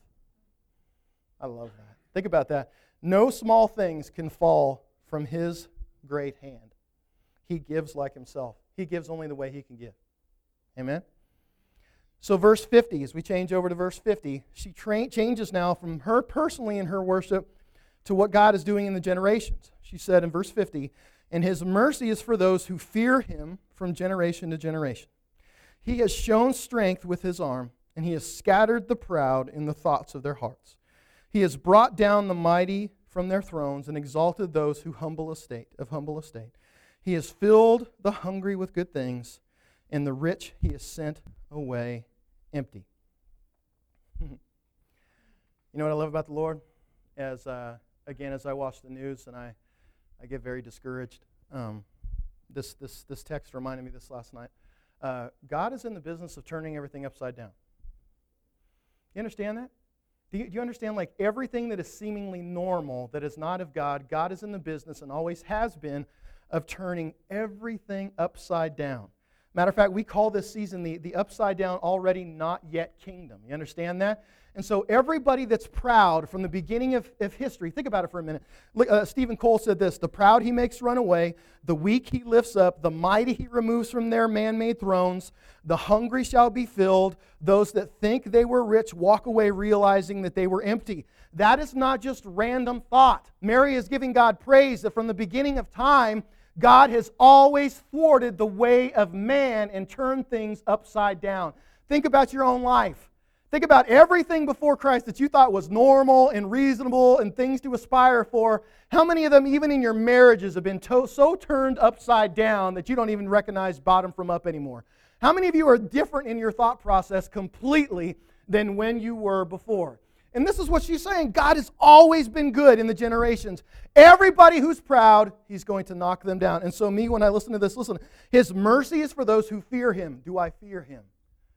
I love that. Think about that. No small things can fall from his great hand. He gives like himself. He gives only the way he can give. Amen? So verse fifty, as we change over to verse fifty, she tra- changes now from her personally in her worship to what God is doing in the generations. She said in verse fifty, and his mercy is for those who fear him from generation to generation. He has shown strength with his arm, and he has scattered the proud in the thoughts of their hearts. He has brought down the mighty from their thrones and exalted those who humble estate of humble estate. He has filled the hungry with good things, and the rich he has sent away empty. You know what I love about the Lord? As uh, again, as I watch the news and I, I get very discouraged. Um, this this this text reminded me of this last night. Uh, God is in the business of turning everything upside down. You understand that? Do you, do you understand, like, everything that is seemingly normal, that is not of God, God is in the business and always has been of turning everything upside down. Matter of fact, we call this season the, the upside down, already not yet kingdom. You understand that? And so everybody that's proud from the beginning of, of history, think about it for a minute. Uh, Stephen Cole said this, the proud he makes run away, the weak he lifts up, the mighty he removes from their man-made thrones, the hungry shall be filled, those that think they were rich walk away realizing that they were empty. That is not just random thought. Mary is giving God praise that from the beginning of time, God has always thwarted the way of man and turned things upside down. Think about your own life. Think about everything before Christ that you thought was normal and reasonable and things to aspire for. How many of them, even in your marriages, have been to- so turned upside down that you don't even recognize bottom from up anymore? How many of you are different in your thought process completely than when you were before? And this is what she's saying. God has always been good in the generations. Everybody who's proud, he's going to knock them down. And so me, when I listen to this, listen, his mercy is for those who fear him. Do I fear him?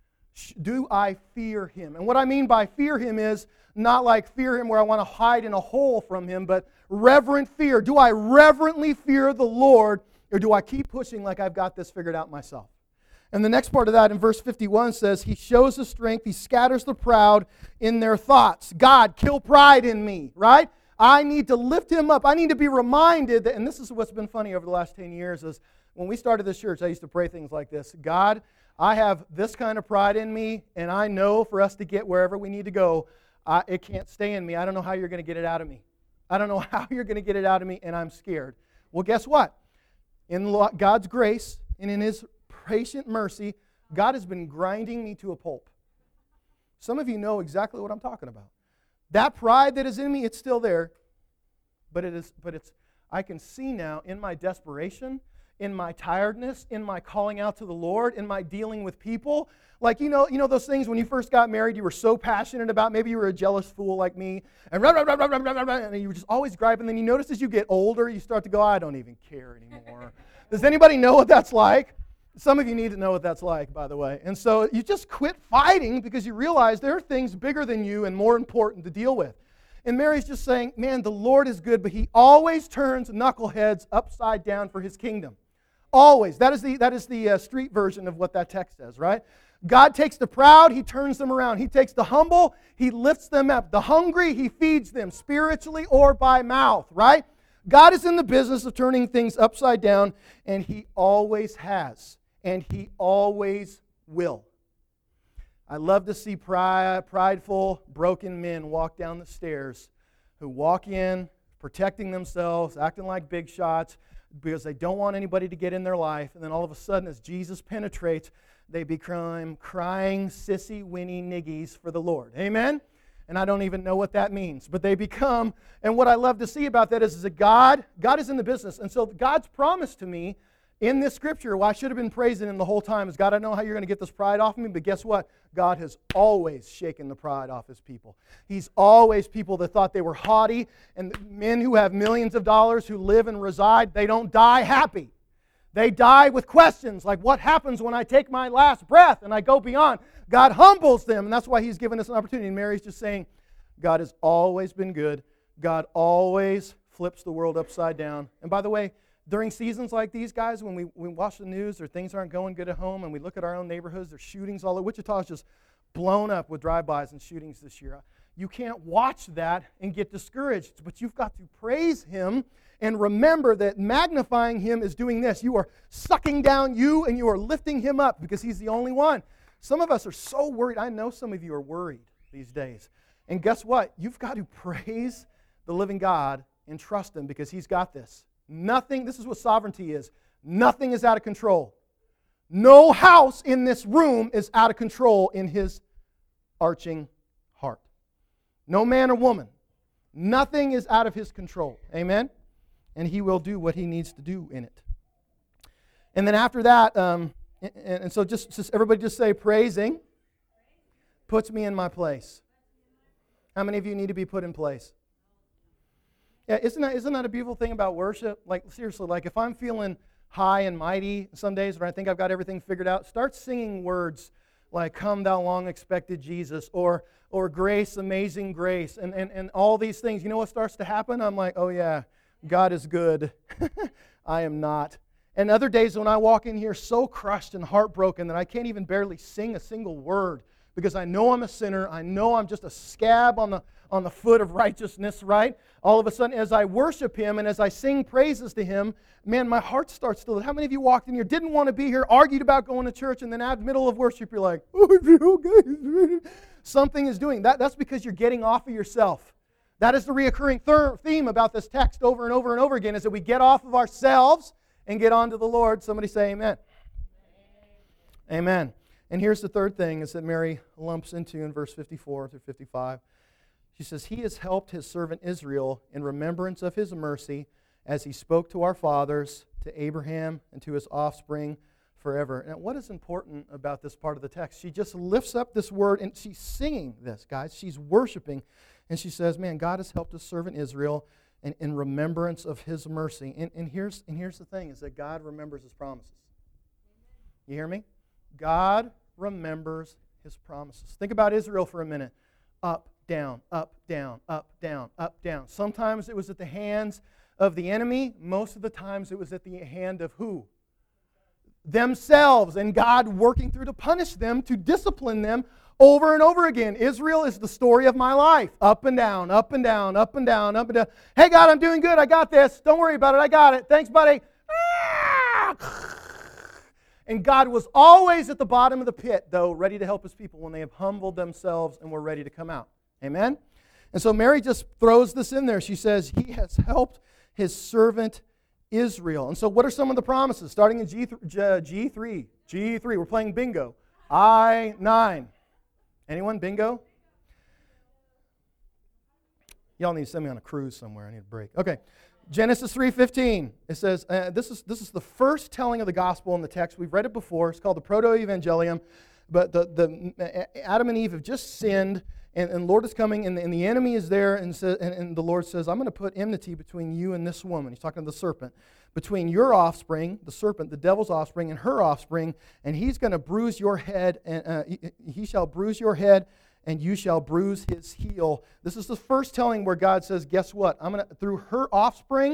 Do I fear him? And what I mean by fear him is not like fear him where I want to hide in a hole from him, but reverent fear. Do I reverently fear the Lord, or do I keep pushing like I've got this figured out myself? And the next part of that in verse fifty-one says, he shows his strength, he scatters the proud in their thoughts. God, kill pride in me, right? I need to lift him up. I need to be reminded that, and this is what's been funny over the last ten years, is when we started this church, I used to pray things like this. God, I have this kind of pride in me, and I know for us to get wherever we need to go, I, it can't stay in me. I don't know how you're going to get it out of me. I don't know how you're going to get it out of me, and I'm scared. Well, guess what? In God's grace and in his patient mercy, God has been grinding me to a pulp. Some of you know exactly what I'm talking about. That pride that is in me, it's still there, but it is. But it's. I can see now in my desperation, in my tiredness, in my calling out to the Lord, in my dealing with people. Like, you know, you know those things when you first got married, you were so passionate about, maybe you were a jealous fool like me, and, rah, rah, rah, rah, rah, rah, rah, and you were just always griping. Then you notice as you get older, you start to go, I don't even care anymore. Does anybody know what that's like? Some of you need to know what that's like, by the way. And so you just quit fighting because you realize there are things bigger than you and more important to deal with. And Mary's just saying, man, the Lord is good, but he always turns knuckleheads upside down for his kingdom. Always. That is the, that is the uh, street version of what that text says, right? God takes the proud, He turns them around. He takes the humble, He lifts them up. The hungry, He feeds them spiritually or by mouth, right? God is in the business of turning things upside down, and He always has, and He always will. I love to see pride, prideful, broken men walk down the stairs who walk in, protecting themselves, acting like big shots because they don't want anybody to get in their life, and then all of a sudden as Jesus penetrates, they become crying, sissy, winny niggies for the Lord. Amen? And I don't even know what that means. But they become, and what I love to see about that is, is that God, God is in the business. And so God's promise to me in this scripture, well, I should have been praising Him the whole time, is God, I know how you're going to get this pride off of me, but guess what? God has always shaken the pride off His people. He's always people that thought they were haughty, and men who have millions of dollars who live and reside, they don't die happy. They die with questions like, what happens when I take my last breath and I go beyond? God humbles them, and that's why He's given us an opportunity. And Mary's just saying, God has always been good. God always flips the world upside down. And by the way, during seasons like these, guys, when we, we watch the news or things aren't going good at home and we look at our own neighborhoods, there's shootings all over. Wichita is just blown up with drive-bys and shootings this year. You can't watch that and get discouraged, but you've got to praise Him and remember that magnifying Him is doing this. You are sucking down you and you are lifting Him up because He's the only one. Some of us are so worried. I know some of you are worried these days. And guess what? You've got to praise the living God and trust Him because He's got this. Nothing, this is what sovereignty is. Nothing is out of control. No house in this room is out of control in His arching heart. No man or woman. Nothing is out of His control. Amen? And He will do what He needs to do in it. And then after that, um, and, and so just, just everybody just say, praising puts me in my place. How many of you need to be put in place? Yeah, isn't that, isn't that a beautiful thing about worship? Like, seriously, like if I'm feeling high and mighty some days when I think I've got everything figured out, start singing words like, come thou long expected Jesus, or or grace, amazing grace, and, and, and all these things. You know what starts to happen? I'm like, oh yeah, God is good. I am not. And other days when I walk in here so crushed and heartbroken that I can't even barely sing a single word because I know I'm a sinner. I know I'm just a scab on the on the foot of righteousness, right? All of a sudden, as I worship Him and as I sing praises to Him, man, my heart starts to... How many of you walked in here, didn't want to be here, argued about going to church, and then at the middle of worship, you're like, oh, okay. Something is doing that. That's because you're getting off of yourself. That is the reoccurring thir- theme about this text over and over and over again, is that we get off of ourselves and get on to the Lord. Somebody say amen. Amen. Amen. And here's the third thing is that Mary lumps into in verse fifty-four through fifty-five. She says, He has helped His servant Israel in remembrance of His mercy as He spoke to our fathers, to Abraham, and to his offspring forever. Now, what is important about this part of the text? She just lifts up this word, and she's singing this, guys. She's worshiping, and she says, man, God has helped His servant Israel in, in remembrance of His mercy. And, and, here's, and here's the thing, is that God remembers His promises. You hear me? God remembers His promises. Think about Israel for a minute. Up, down, up, down, up, down, up, down. Sometimes it was at the hands of the enemy. Most of the times it was at the hand of who? Themselves. And God working through to punish them, to discipline them over and over again. Israel is the story of my life. Up and down, up and down, up and down, up and down. Hey, God, I'm doing good. I got this. Don't worry about it. I got it. Thanks, buddy. And God was always at the bottom of the pit, though, ready to help His people when they have humbled themselves and were ready to come out. Amen? And so Mary just throws this in there. She says, He has helped His servant Israel. And so what are some of the promises? Starting in G three. G three. We're playing bingo. I nine. Anyone? Bingo? Y'all need to send me on a cruise somewhere. I need a break. Okay. Genesis three fifteen. It says, uh, this is this is the first telling of the gospel in the text. We've read it before. It's called the Proto-Evangelium. But the, the Adam and Eve have just sinned, and, and Lord is coming, and, and the enemy is there, and, sa- and, and the Lord says, I'm going to put enmity between you and this woman. He's talking to the serpent. Between your offspring, the serpent, the devil's offspring, and her offspring, and he's going to bruise your head, and uh, he, he shall bruise your head, and you shall bruise his heel. This is the first telling where God says, guess what? I'm going to, through her offspring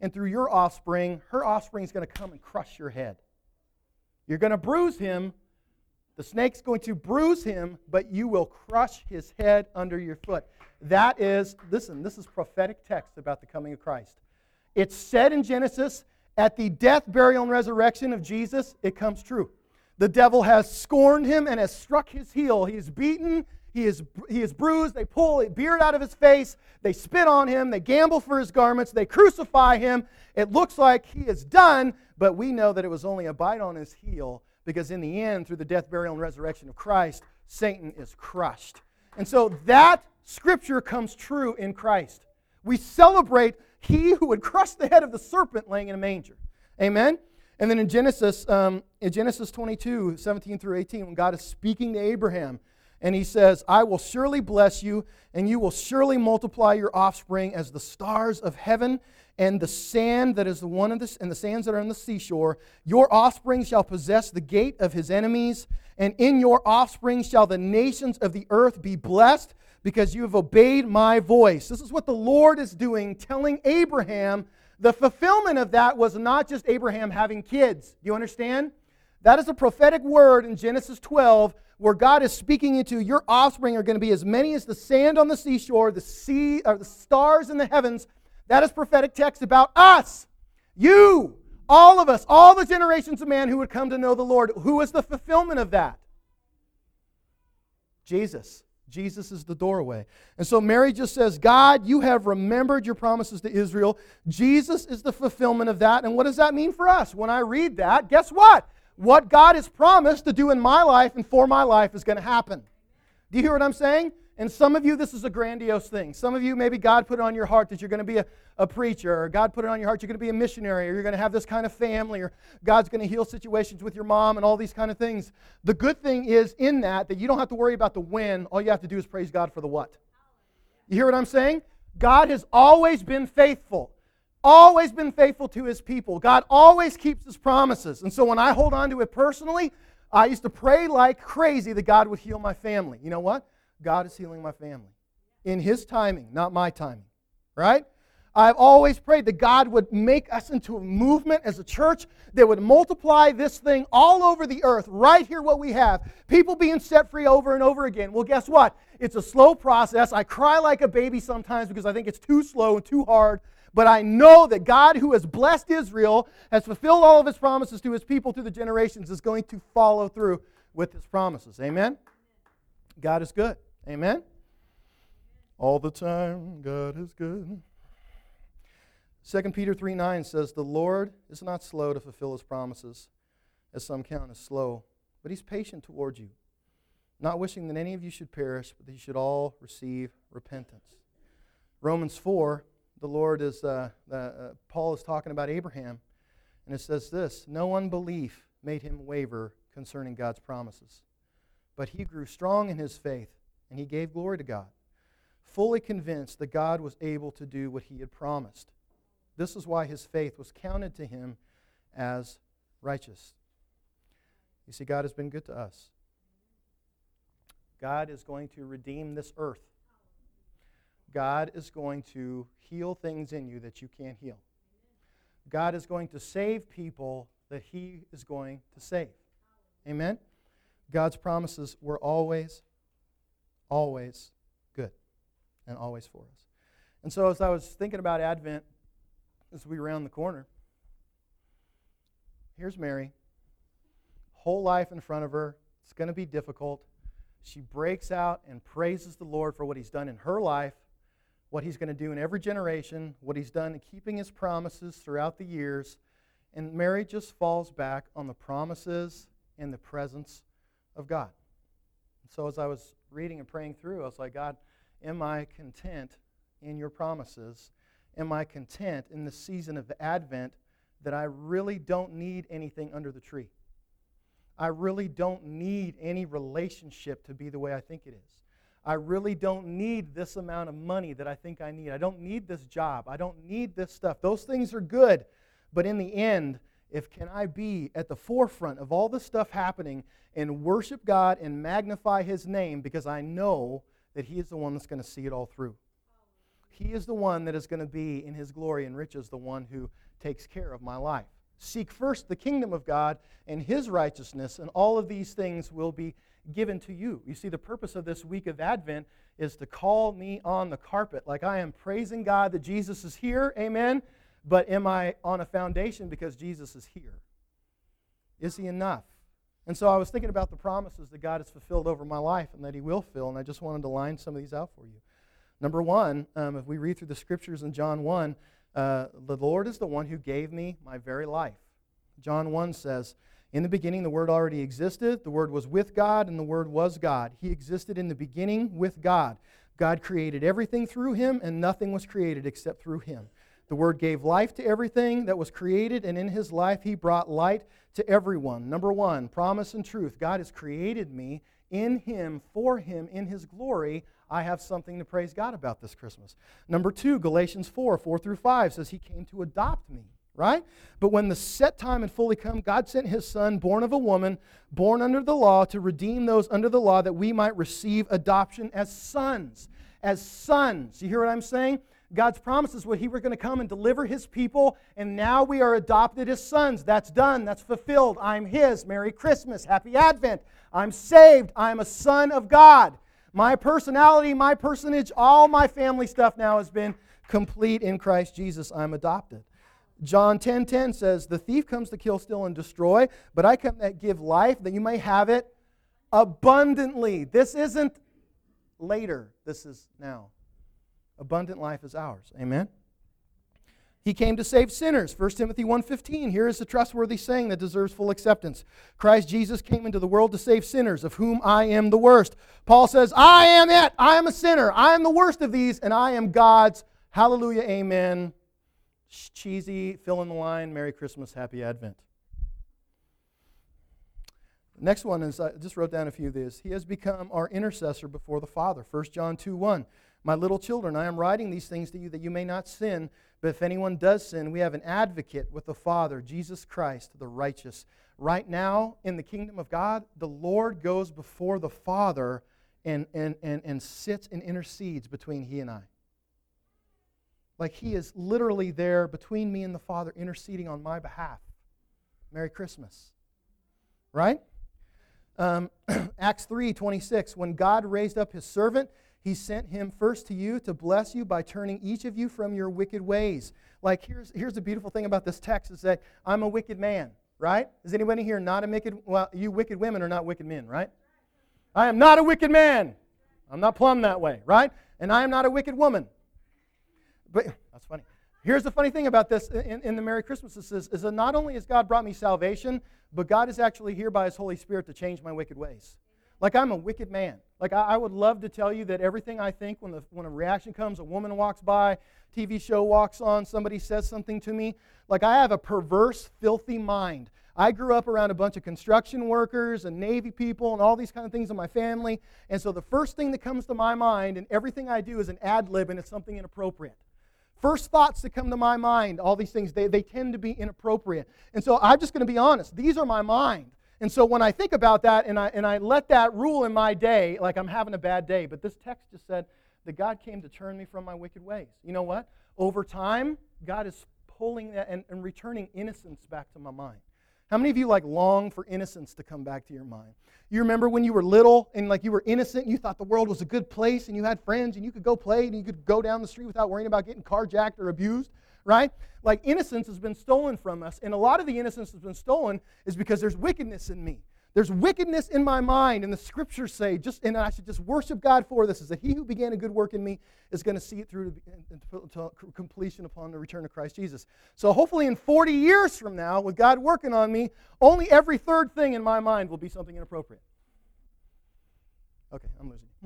and through your offspring, her offspring is going to come and crush your head. You're going to bruise him. The snake's going to bruise him, but you will crush his head under your foot. That is, listen, this is prophetic text about the coming of Christ. It's said in Genesis, at the death, burial, and resurrection of Jesus, it comes true. The devil has scorned him and has struck his heel. He is beaten, he is, he is bruised, they pull a beard out of his face, they spit on him, they gamble for his garments, they crucify him. It looks like he is done, but we know that it was only a bite on his heel, because in the end, through the death, burial, and resurrection of Christ, Satan is crushed. And so that scripture comes true in Christ. We celebrate he who would crush the head of the serpent laying in a manger. Amen? And then in Genesis, um, in Genesis twenty-two, seventeen through eighteen, when God is speaking to Abraham, and he says, I will surely bless you, and you will surely multiply your offspring as the stars of heaven, and the sand that is the one of the, and the sands that are on the seashore. Your offspring shall possess the gate of his enemies, and in your offspring shall the nations of the earth be blessed, because you have obeyed my voice. This is what the Lord is doing, telling Abraham. The fulfillment of that was not just Abraham having kids. Do you understand? That is a prophetic word in Genesis twelve, where God is speaking into your offspring are going to be as many as the sand on the seashore, the sea, or the stars in the heavens. That is prophetic text about us. You, all of us, all the generations of man who would come to know the Lord. Who is the fulfillment of that? Jesus. Jesus is the doorway. And so Mary just says, God, you have remembered your promises to Israel. Jesus is the fulfillment of that. And what does that mean for us? When I read that, guess what? What God has promised to do in my life and for my life is going to happen. Do you hear what I'm saying? And some of you, this is a grandiose thing. Some of you, maybe God put it on your heart that you're going to be a, a preacher, or God put it on your heart you're going to be a missionary, or you're going to have this kind of family, or God's going to heal situations with your mom and all these kind of things. The good thing is in that, that you don't have to worry about the when. All you have to do is praise God for the what. You hear what I'm saying? God has always been faithful. Always been faithful to His people. God always keeps His promises. And so when I hold on to it personally, I used to pray like crazy that God would heal my family. You know what? God is healing my family. In His timing, not my timing. Right? I've always prayed that God would make us into a movement as a church that would multiply this thing all over the earth, right here what we have. People being set free over and over again. Well, guess what? It's a slow process. I cry like a baby sometimes because I think it's too slow and too hard. But I know that God, who has blessed Israel, has fulfilled all of His promises to His people through the generations, is going to follow through with His promises. Amen? God is good. Amen? All the time, God is good. Second Peter three nine says, the Lord is not slow to fulfill His promises, as some count as slow, but He's patient toward you, not wishing that any of you should perish, but that you should all receive repentance. Romans four, the Lord is, uh, uh, Paul is talking about Abraham, and it says this, no unbelief made him waver concerning God's promises, but he grew strong in his faith, and he gave glory to God, fully convinced that God was able to do what He had promised. This is why his faith was counted to him as righteous. You see, God has been good to us. God is going to redeem this earth. God is going to heal things in you that you can't heal. God is going to save people that He is going to save. Amen? God's promises were always, always good and always for us. And so as I was thinking about Advent, as we round the corner, here's Mary. Whole life in front of her. It's going to be difficult. She breaks out and praises the Lord for what He's done in her life, what He's going to do in every generation, what He's done in keeping His promises throughout the years. And Mary just falls back on the promises and the presence of God. And so as I was reading and praying through, I was like, God, am I content in your promises? Am I content in the season of the Advent that I really don't need anything under the tree? I really don't need any relationship to be the way I think it is. I really don't need this amount of money that I think I need. I don't need this job. I don't need this stuff. Those things are good. But in the end, if can I be at the forefront of all this stuff happening and worship God and magnify His name because I know that He is the one that's going to see it all through. He is the one that is going to be in His glory and riches, the one who takes care of my life. Seek first the kingdom of God and His righteousness, and all of these things will be given to you. You see, the purpose of this week of Advent is to call me on the carpet. Like I am praising God that Jesus is here, amen, but am I on a foundation because Jesus is here? Is He enough? And so I was thinking about the promises that God has fulfilled over my life and that He will fill, and I just wanted to line some of these out for you. Number one, um, if we read through the Scriptures in John one, uh, the Lord is the one who gave me my very life. John one says, in the beginning the Word already existed, the Word was with God, and the Word was God. He existed in the beginning with God. God created everything through Him, and nothing was created except through Him. The Word gave life to everything that was created, and in His life He brought light to everyone. Number one, promise and truth. God has created me in Him, for Him, in His glory. I have something to praise God about this Christmas. Number two, Galatians four, four through five says He came to adopt me, right? But when the set time had fully come, God sent His Son, born of a woman, born under the law, to redeem those under the law, that we might receive adoption as sons. As sons. You hear what I'm saying? God's promises were He was going to come and deliver His people, and now we are adopted as sons. That's done. That's fulfilled. I'm His. Merry Christmas. Happy Advent. I'm saved. I'm a son of God. My personality, my personage, all my family stuff now has been complete in Christ Jesus. I'm adopted. John ten ten says, the thief comes to kill, steal, and destroy, but I come to give life that you may have it abundantly. This isn't later. This is now. Abundant life is ours. Amen? He came to save sinners. First Timothy one fifteen. Here is the trustworthy saying that deserves full acceptance. Christ Jesus came into the world to save sinners, of whom I am the worst. Paul says, I am it. I am a sinner. I am the worst of these, and I am God's. Hallelujah, amen. Cheesy, fill in the line, Merry Christmas, Happy Advent. Next one is, I just wrote down a few of these. He has become our intercessor before the Father. First John two one. My little children, I am writing these things to you that you may not sin, but if anyone does sin, we have an advocate with the Father, Jesus Christ, the righteous. Right now, in the kingdom of God, the Lord goes before the Father and, and, and, and sits and intercedes between He and I. Like He is literally there between me and the Father, interceding on my behalf. Merry Christmas. Right? Um, Acts three twenty-six, when God raised up His servant, He sent Him first to you to bless you by turning each of you from your wicked ways. Like, here's, here's the beautiful thing about this text is that I'm a wicked man, right? Is anybody here not a wicked, well, you wicked women are not wicked men, right? I am not a wicked man. I'm not plumb that way, right? And I am not a wicked woman. But, that's funny. Here's the funny thing about this in, in the Merry Christmas is, is that not only has God brought me salvation, but God is actually here by His Holy Spirit to change my wicked ways. Like, I'm a wicked man. Like, I, I would love to tell you that everything I think when, the, when a reaction comes, a woman walks by, T V show walks on, somebody says something to me, like I have a perverse, filthy mind. I grew up around a bunch of construction workers and Navy people and all these kind of things in my family, and so the first thing that comes to my mind and everything I do is an ad lib and it's something inappropriate. First thoughts that come to my mind, all these things, they, they tend to be inappropriate. And so I'm just going to be honest. These are my mind. And so when I think about that and I, and I let that rule in my day, like I'm having a bad day, but this text just said that God came to turn me from my wicked ways. You know what? Over time, God is pulling that and, and returning innocence back to my mind. How many of you like long for innocence to come back to your mind? You remember when you were little and like you were innocent and you thought the world was a good place and you had friends and you could go play and you could go down the street without worrying about getting carjacked or abused, right? Like innocence has been stolen from us, and a lot of the innocence that's been stolen is because there's wickedness in me. There's wickedness in my mind, and the Scriptures say, just and I should just worship God for this, is that He who began a good work in me is going to see it through to, to completion upon the return of Christ Jesus. So hopefully in forty years from now, with God working on me, only every third thing in my mind will be something inappropriate. Okay, I'm losing.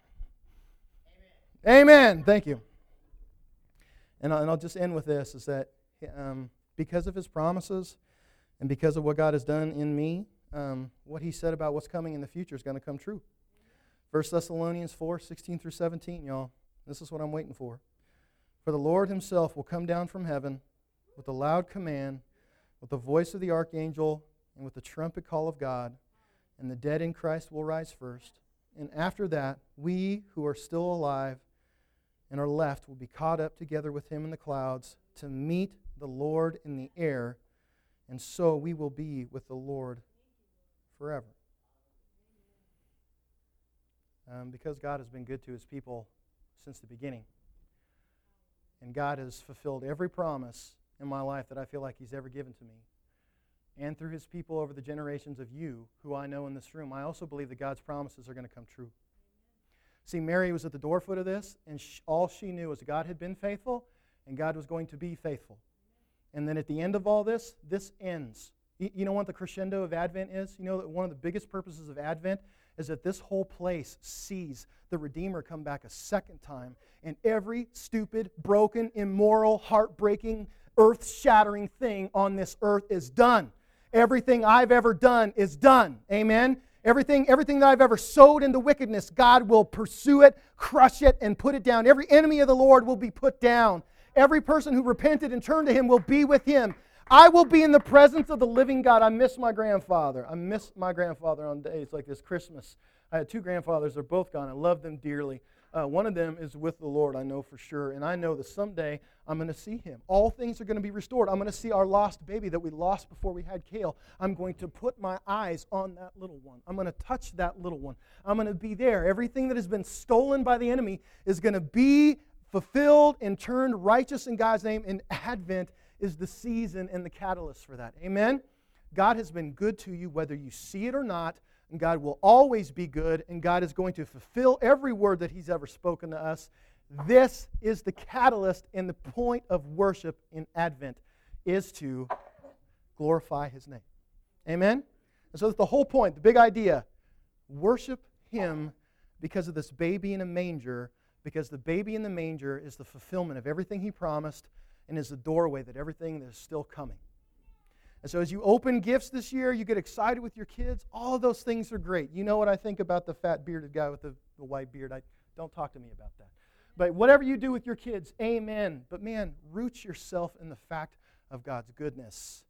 Amen. Amen. Thank you. And I'll, and I'll just end with this, is that um, because of His promises and because of what God has done in me, Um, what He said about what's coming in the future is going to come true. First Thessalonians four, sixteen through seventeen, y'all. This is what I'm waiting for. For the Lord Himself will come down from heaven with a loud command, with the voice of the archangel, and with the trumpet call of God, and the dead in Christ will rise first. And after that, we who are still alive and are left will be caught up together with him in the clouds to meet the Lord in the air, and so we will be with the Lord forever. Um, because God has been good to his people since the beginning, and God has fulfilled every promise in my life that I feel like he's ever given to me, and through his people over the generations of you who I know in this room, I also believe that God's promises are going to come true. See, Mary was at the doorfoot of this, and she, all she knew was God had been faithful, and God was going to be faithful. And then at the end of all this, this ends. You, you know what the crescendo of Advent is? You know that one of the biggest purposes of Advent is that this whole place sees the Redeemer come back a second time, and every stupid, broken, immoral, heartbreaking, earth-shattering thing on this earth is done. Everything I've ever done is done. Amen? Everything, everything that I've ever sowed into wickedness, God will pursue it, crush it, and put it down. Every enemy of the Lord will be put down. Every person who repented and turned to him will be with him. I will be in the presence of the living God. I miss my grandfather. I miss my grandfather on days like this Christmas. I had two grandfathers. They're both gone. I love them dearly. Uh, one of them is with the Lord, I know for sure. And I know that someday I'm going to see him. All things are going to be restored. I'm going to see our lost baby that we lost before we had Kale. I'm going to put my eyes on that little one. I'm going to touch that little one. I'm going to be there. Everything that has been stolen by the enemy is going to be fulfilled and turned righteous in God's name. And Advent is the season and the catalyst for that. Amen? God has been good to you whether you see it or not, and God will always be good, and God is going to fulfill every word that he's ever spoken to us. This is the catalyst and the point of worship in Advent, is to glorify his name. Amen? And so that's the whole point, the big idea. Worship him because of this baby in a manger, because the baby in the manger is the fulfillment of everything he promised, and is the doorway that everything that is still coming. And so as you open gifts this year, you get excited with your kids, all of those things are great. You know what I think about the fat bearded guy with the, the white beard. I, don't talk to me about that. But whatever you do with your kids, amen. But man, root yourself in the fact of God's goodness.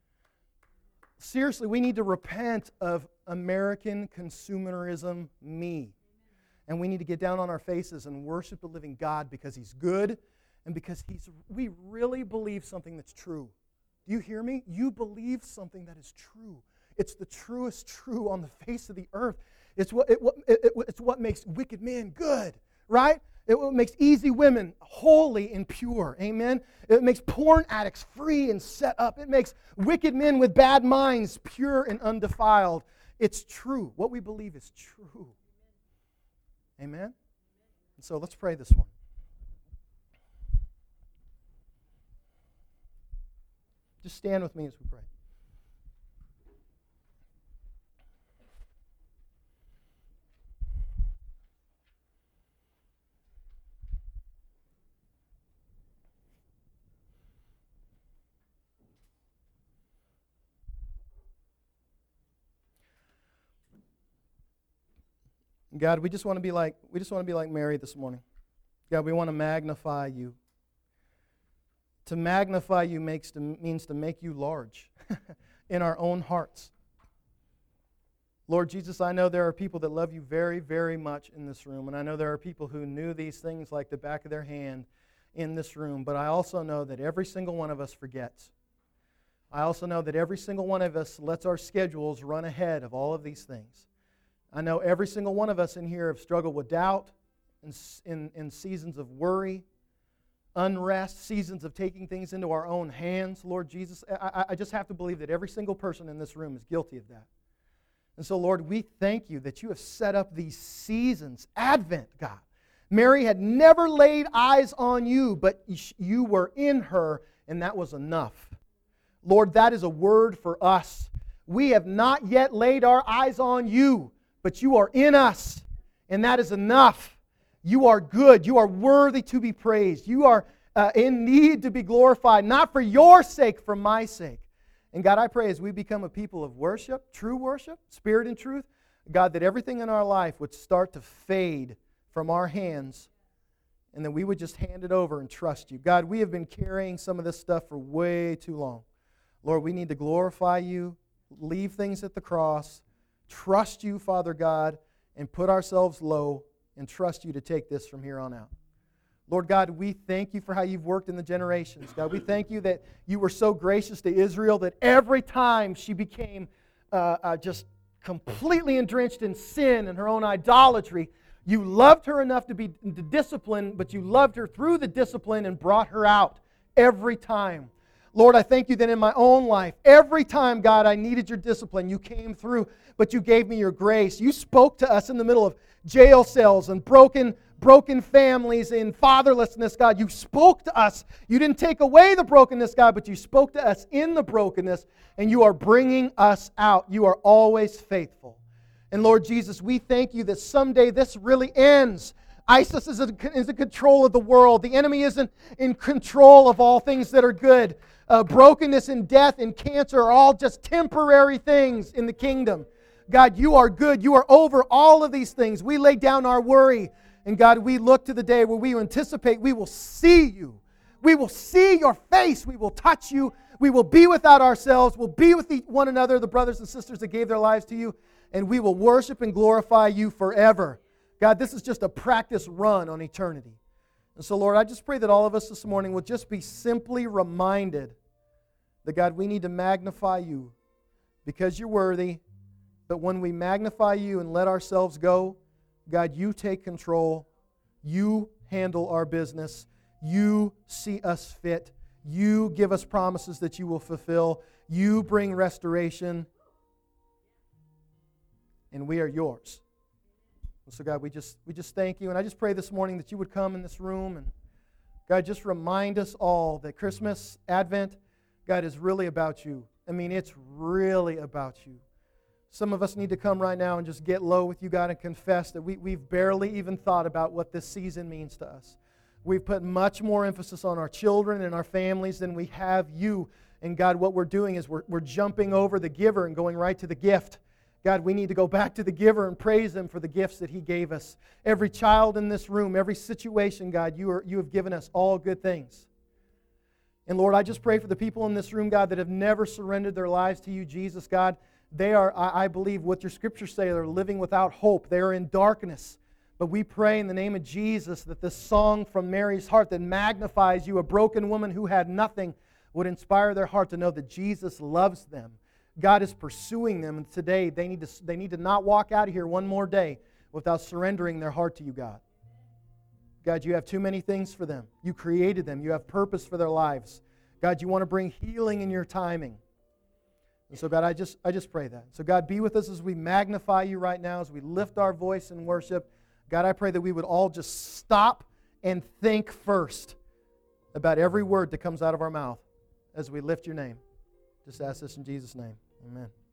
Seriously, we need to repent of American consumerism, me. And we need to get down on our faces and worship the living God because he's good, and because he's, we really believe something that's true. Do you hear me? You believe something that is true. It's the truest true on the face of the earth. It's what, it, it, it, it's what makes wicked men good, right? It what makes easy women holy and pure. Amen? It makes porn addicts free and set up. It makes wicked men with bad minds pure and undefiled. It's true. What we believe is true. Amen? And so let's pray this one. Just stand with me as we pray. God, we just want to be like we just want to be like Mary this morning. God, we want to magnify you. To magnify you makes to, means to make you large in our own hearts. Lord Jesus, I know there are people that love you very, very much in this room, and I know there are people who knew these things like the back of their hand in this room, but I also know that every single one of us forgets. I also know that every single one of us lets our schedules run ahead of all of these things. I know every single one of us in here have struggled with doubt, in, in, in seasons of worry, unrest, seasons of taking things into our own hands, Lord Jesus. I, I just have to believe that every single person in this room is guilty of that. And so, Lord, we thank you that you have set up these seasons. Advent, God. Mary had never laid eyes on you, but you were in her, and that was enough. Lord, that is a word for us. We have not yet laid our eyes on you, but you are in us, and that is enough. You are good. You are worthy to be praised. You are uh, in need to be glorified, not for your sake, for my sake. And God, I pray as we become a people of worship, true worship, spirit and truth, God, that everything in our life would start to fade from our hands, and that we would just hand it over and trust you. God, we have been carrying some of this stuff for way too long. Lord, we need to glorify you, leave things at the cross, trust you, Father God, and put ourselves low and trust you to take this from here on out. Lord God, we thank you for how you've worked in the generations. God, we thank you that you were so gracious to Israel that every time she became uh, uh, just completely entrenched in sin and her own idolatry, you loved her enough to be to discipline, but you loved her through the discipline and brought her out every time. Lord, I thank you that in my own life, every time, God, I needed your discipline, you came through, but you gave me your grace. You spoke to us in the middle of jail cells and broken broken families in fatherlessness, God. You spoke to us. You didn't take away the brokenness, God, but you spoke to us in the brokenness, and you are bringing us out. You are always faithful. And Lord Jesus, we thank you that someday this really ends. ISIS is in, is in control of the world. The enemy isn't in control of all things that are good. Uh, brokenness and death and cancer are all just temporary things in the kingdom. God, you are good. You are over all of these things. We lay down our worry. And God, we look to the day where we anticipate we will see you. We will see your face. We will touch you. We will be without ourselves. We'll be with one another, the brothers and sisters that gave their lives to you. And we will worship and glorify you forever. God, this is just a practice run on eternity. And so, Lord, I just pray that all of us this morning will just be simply reminded that, God, we need to magnify you because you're worthy. But when we magnify you and let ourselves go, God, you take control. You handle our business. You see us fit. You give us promises that you will fulfill. You bring restoration. And we are yours. And so, God, we just, we just thank you. And I just pray this morning that you would come in this room and, God, just remind us all that Christmas, Advent, God, is really about you. I mean, it's really about you. Some of us need to come right now and just get low with you, God, and confess that we, we've barely even thought about what this season means to us. We've put much more emphasis on our children and our families than we have you. And God, what we're doing is we're, we're jumping over the giver and going right to the gift. God, we need to go back to the giver and praise Him for the gifts that He gave us. Every child in this room, every situation, God, you, are, you have given us all good things. And Lord, I just pray for the people in this room, God, that have never surrendered their lives to you, Jesus, God. They are, I believe, what your scriptures say, they're living without hope. They are in darkness. But we pray in the name of Jesus that this song from Mary's heart that magnifies you, a broken woman who had nothing, would inspire their heart to know that Jesus loves them. God is pursuing them, and today they need to, they need to not walk out of here one more day without surrendering their heart to you, God. God, you have too many things for them. You created them. You have purpose for their lives. God, you want to bring healing in your timing. And so, God, I just I just pray that. So, God, be with us as we magnify you right now, as we lift our voice in worship. God, I pray that we would all just stop and think first about every word that comes out of our mouth as we lift your name. Just ask this in Jesus' name. Amen.